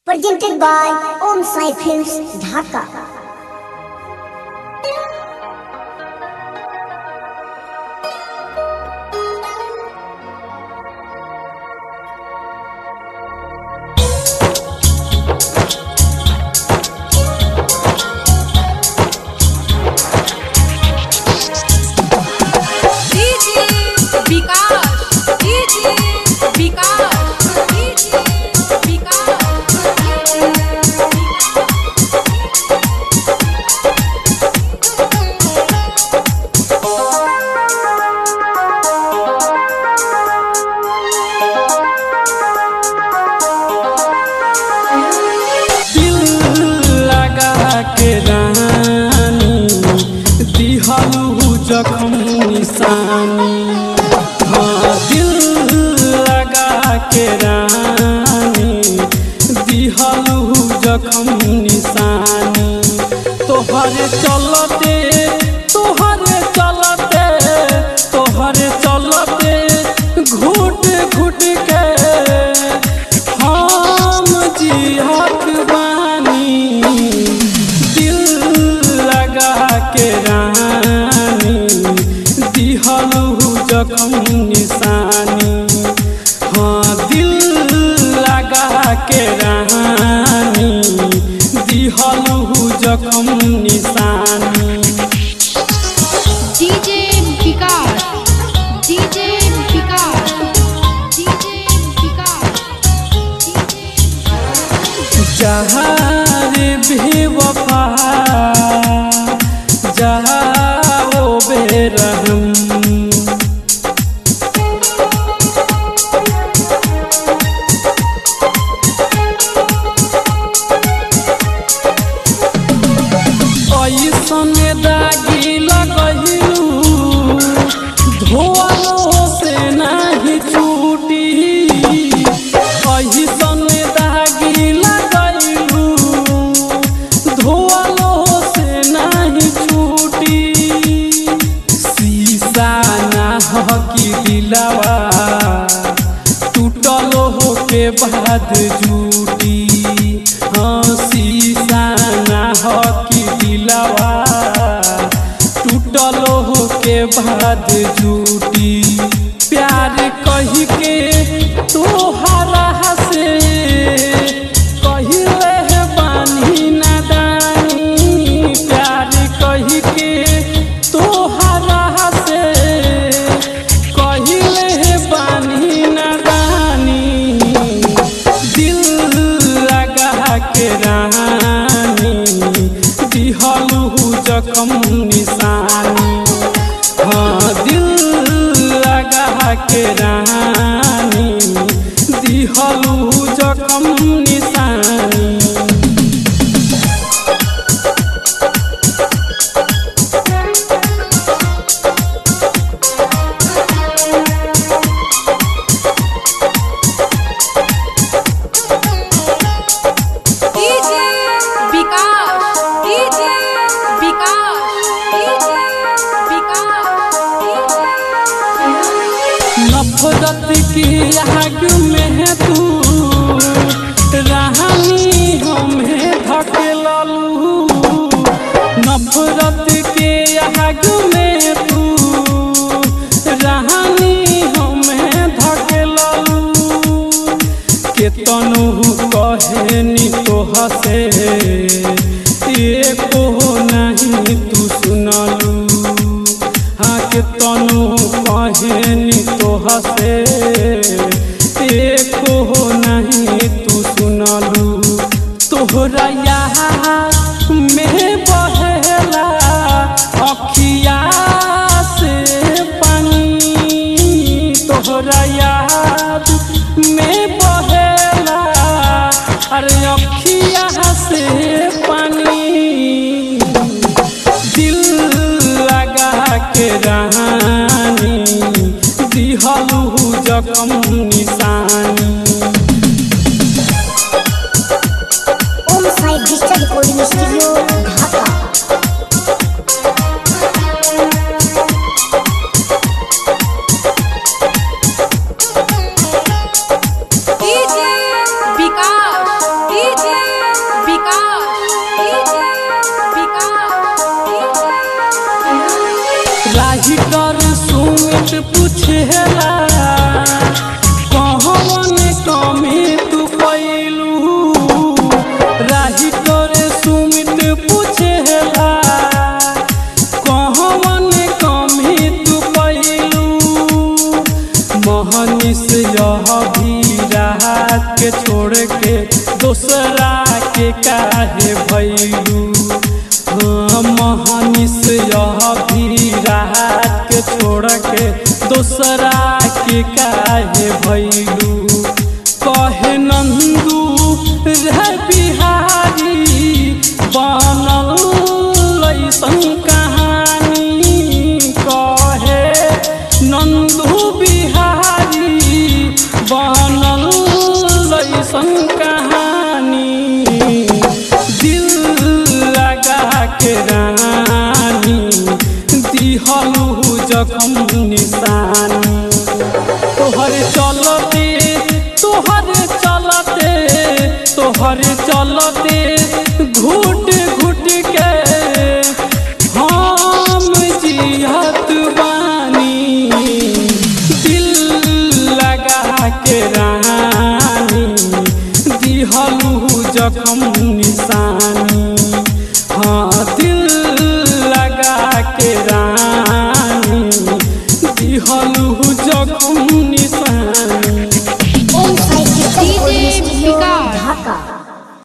Presented by Om Sai Films, Dhaka. जखम निशानी हाँ दिल लगा के रानी दिहलू जखम निशानी तोहरे चलते घुट घुट के हम जिहत बानी दिल लगा के रानी दिहलू जखम निशानी हाँ दिल लगा के रानी दिहलू जखम निशानी। डीजे विकास जहाँ भी वफा जहाँ वो बेरहम ऐसन दागी लगलू धोलो से नहीं छूटी ऐसन दागी लगलू धोलो से नहीं छूटी शीशा ना हो कि दिलवा टूटलो के बाद जूटी हाँ शीशा ना हो कि दिलवा टूटलो के बाद जूटी प्यार कही के तोहरा से कहिले बानी नादानी प्यार कही के तोहरा से कहिले बानी नादानी दिल लगा के रानी दिहलू जखम निशानी हाँ दिल लगा के रानी दिहलू जखम निशानी। नफरत की आग में तू रानी हमें धकेललू नफरत के आग में तू रानी हमें धकेललू केतनु कहनी तोह से एको नहीं तू सुनलू हाँ केतनु कहनी तोह से एको नहीं तू सुनलू तोहरा याद में बहेला अखिया से पानी तोहरा याद में बहेला अरे अखिया से पानी दिल लगा के रानी दिहलू जखम निशानी। Om Sai Digital Recording Studio, Dhaka. DJ Vikas पूछेला कहवन कमी तू पैलू राही तोरे सुमित पूछेला कहवन कमी तू पैलू मोहनिस यह भी रात के छोड़ के दूसरा के काहे भैलू मोहनिस यह भी रात के छोड़ के दूसरा के काहे भैलू कहे नंदू रे बिहारी बनल ऐसन कहानी कहे नंदू बिहारी बनल ऐसन कहानी दिल लगा के रानी दिहलू जखम निशानी तोहर चलते घूर